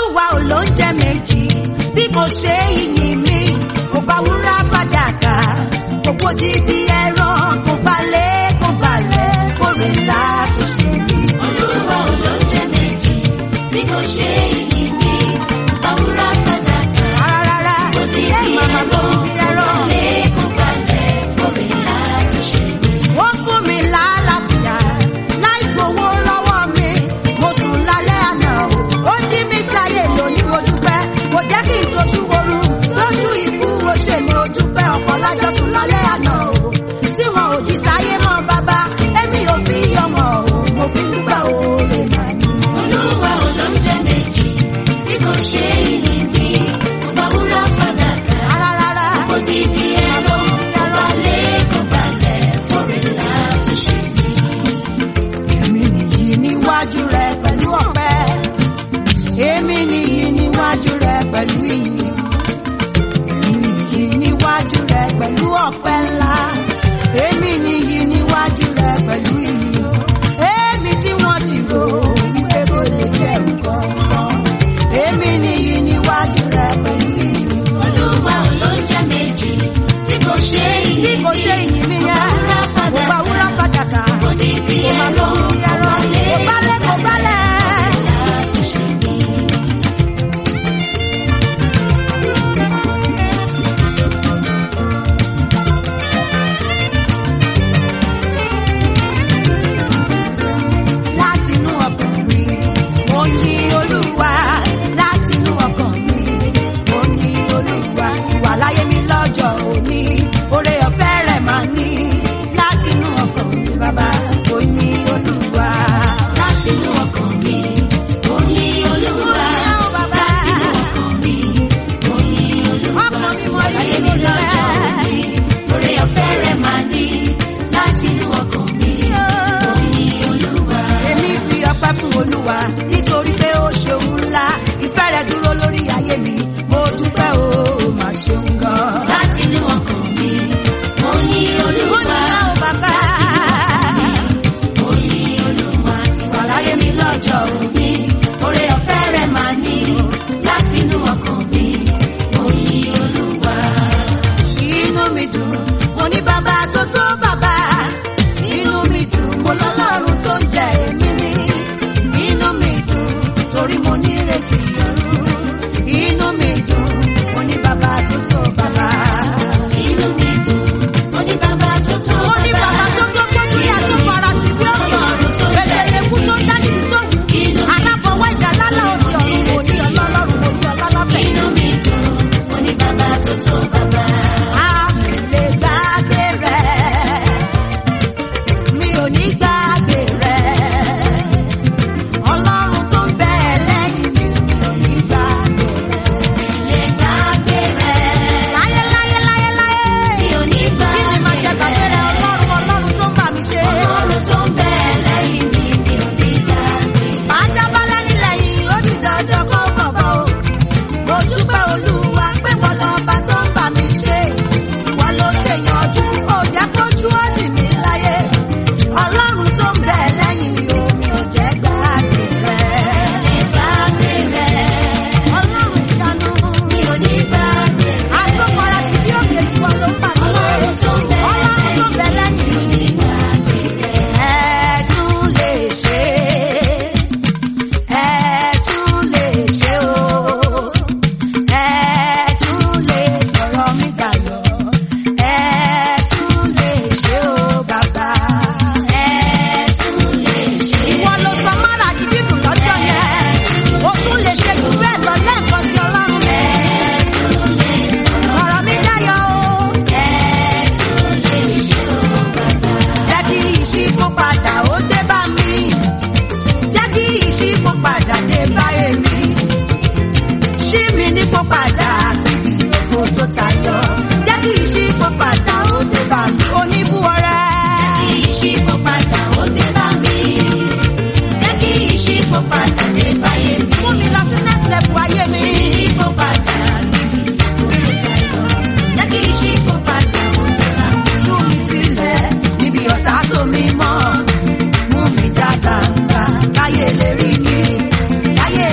Olúwa ò ló ń jẹ méjì bí kò ṣe ìyìn mi. Kò bá wúrà fàdákà, kò bó dídí ẹran, kò balẹ̀ kórè ńlá tó ṣe mí. Olúwa ò ló ń jẹ méjì bí kò ṣe ìyìn mi. Kò bá wúrà fàdákà, Rárá, kò dídí ẹran, kò balẹ̀ kórè ńlá tó ṣe mí. wọ́n fún mi lálàáfíà láì gbowó lọ́wọ́ mi. Mo sùn lálẹ́ àná o, ó jí mi sáyé lónìí mo dúpẹ́. Kò jẹ́ kí n tójú oorun lójú ikú ó ṣe mi ò dúpẹ́. Ọ̀pọ̀ lájọ sùn lálẹ́ àná o, tí wọn ò jí sáyé mọ́ bàbá. Èmi ò fi ọmọ o, mo fi ń dúpẹ́ oore màá ní. Olúwa ò ló ń jẹ méjì bí kò ṣe ìyìn mi. Kò bá wúrà fàdákà, Rárá, kò dídí ẹran, kò balẹ̀ kórè ńlá tó ṣe mí. èmi nìyí níwájú rẹ pẹ̀lú ọpẹ́. Èmi nìyí níwájú rẹ pẹ̀lú ìyìn. Èmi nìyí níwájú rẹ pẹ̀lú ọpẹ́ ńlá. Èmi nìyí níwájú rẹ pẹ̀lú ìyìn. Èmi tí wọ́n ti rò wípé kò lè jẹ́ nǹkan kan. Èmi nìyí níwájú rẹ pẹ̀lú ìyìn. Olúwa ò ló ń jẹ méjì bí kò ṣe ìyìn Bí kò ṣe ìyìn mi yẹn, mo gba wúrà fàdákà. kò dídí Mo máa lọ ẹran, sí ẹran, kò balẹ̀. ńlá tó ṣe mí. Látinú ọkàn mi, mo yìn Olúwa. Látinú ọkàn mi, mo yìn Olúwa. Ìwà láyé mi lọ́jọ́ òní, oore ọ̀fẹ́ rẹ̀ máa ní. Látinú ọkàn mi, bàbá, mo yìn Olúwa. Látinú ọkàn mi, mo yìn Olúwa. Látinú ọkàn mi, mo yìn Olúwa. Ọkàn mi mo Láyé yìn mi lọ́jọ́ Olúwa. òní, oore ọ̀fẹ́ rẹ̀ máa ní. Látinú ọkàn mi, mo yìn Olúwa. Èmi fi ọpẹ́ fún Olúwa nítorí pé ó ṣeun ńlá. Ìfẹ́ rẹ̀ dúró lórí ayé mi. Mo dúpẹ́ o, ó máa ṣeun gan. Látinú ọkàn mi, mo yìn Mo Olúwa. dúpẹ́ o, bàbá. Mo yìn Olúwa. Ìwà láyé mi lọ́jọ́ òní, oore ọ̀fẹ́ rẹ̀ máa ní. Látinú ọkàn mi, mo yìn Olúwa. Inú mi dùn, mo ní bàbá tó tó bàbá. Inú mi dùn, mo lọ́lọ́run tó ń jẹ èmi ní. Inú mi dùn, torí mo ní ìrètí ọ̀run. Inú mi dùn, mo ní bàbá tó tó bàbá. Inú mi dùn, mo ní bàbá tó tó Mo ní bàbá tó tó gbójú yà tó fara sí bí òkè. Bẹ̀rẹ̀ ikú tó dájú tó wù. Alábọ̀wọ́ ìjà lálá òde ọ̀run, mo ní ọlọ́run, mo ní ọlọ́lọ́fẹ̀. Inú mi dùn, mo ní bàbá tó tó bàbá. A lè gbàgbé rẹ̀, mi ò ní gbàgbé rẹ̀. Ọlọ́run tó ń bẹ lẹ́yìn mi, mi ò ní gbàgbé rẹ̀. Lè gbàgbé rẹ̀, Láyé láyé láyé láyé, mi ò ní kí gbàgbé ni màá ṣe gbàgbé rẹ̀? Ọlọ́run tó ń bà mí ṣe. Ọlọ́run tó ń bẹ lẹ́yìn mi, mi ò ní gbàgbé. Màá jábọ́ lẹ́ni lẹ́yìn, ó di dandan kó bọ̀bọ̀ o. Mo dúpẹ́ Olúwa pé wọ́n lọ́ba tó ń bà mí ṣe. Ìwọ ló ṣèyànjú, ó jẹ́ kójú ó sì mí láyé. Ọlọ́run tó ń bẹ lẹ́yìn mi ò, mi ò jẹ́ gbàgbé rẹ̀. Lè gbàgbé rẹ̀, Ọlọ́run ìyanu, mi ò ní gbàgbé rẹ̀. àtọ́kọ̀ra ti bí òkè ìwọ ló ń bà mí ṣe. Ọlọ́run tó ń bẹ Ọlọ́run tó ń bẹ lẹ́yìn mi. gbàgbé rẹ̀. Ẹ tún lè ṣe, ẹ tún lè ṣe o. Ẹ tún lè sọ̀rọ̀ mi dayọ̀. Ẹ tún lè ṣe o, bàbá. Ẹ tún lè ṣe. Ìwọ ló sọ mọ́ra di dídùn lọ́jọ́ yẹn. O tún lè ṣe jù bẹ́ẹ̀ lọ lẹ́ẹ̀kan sí Ọlọ́run mi. Tún lè Sọ̀rọ̀ mi dayọ̀ o. tún lè ṣe o bàbá. Jẹ́ kí ìṣípò padà ó dé bá mi. Jẹ́ kí ìṣípò padà dé bá èmi. Ṣí mi nípò padà síbi èkó tó tayọ. Jẹ́ kí ìṣípò padà ó dé bá mi. Oníbú ọrẹ. Kí ìṣípò padà ó dé bá mi. Jẹ́ kí ìṣípò padà dé báyé mi. Mú mi lọ sí next level ayé mi. Ṣí mi nípò padà síbi ìkó tó tayọ. Jẹ́ kí ìṣípò padà ó dé bá mi. Tú mi sílẹ̀ níbi ọ̀tá so mi mọ́. Mú mi já gbangba káyé lè rí mi. Káyé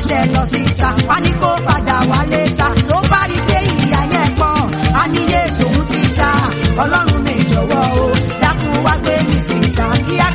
ránṣẹ́ lọ síta wá ní kó padà wálé ta tó bá rí pé ìyá yẹn pọ̀ á níyé tòun ti ta ọlọ́run mi jọ̀wọ́ o dákun wá gbé mi síta kíá